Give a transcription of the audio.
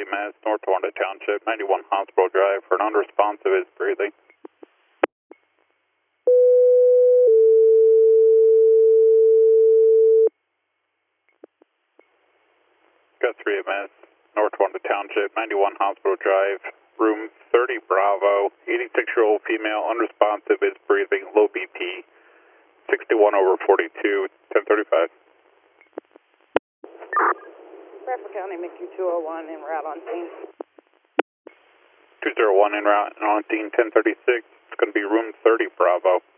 EMS, North Wanda Township, 91 Hospital Drive. For an unresponsive is breathing. Got 3 EMS, North Wanda Township, 91 Hospital Drive, room 30 Bravo, 86-year-old female, unresponsive is breathing, low BP, 61/42, 1035. Bradford County, McHugh 201 en route on scene. 201 en route on scene, 1036. It's going to be room 30 Bravo.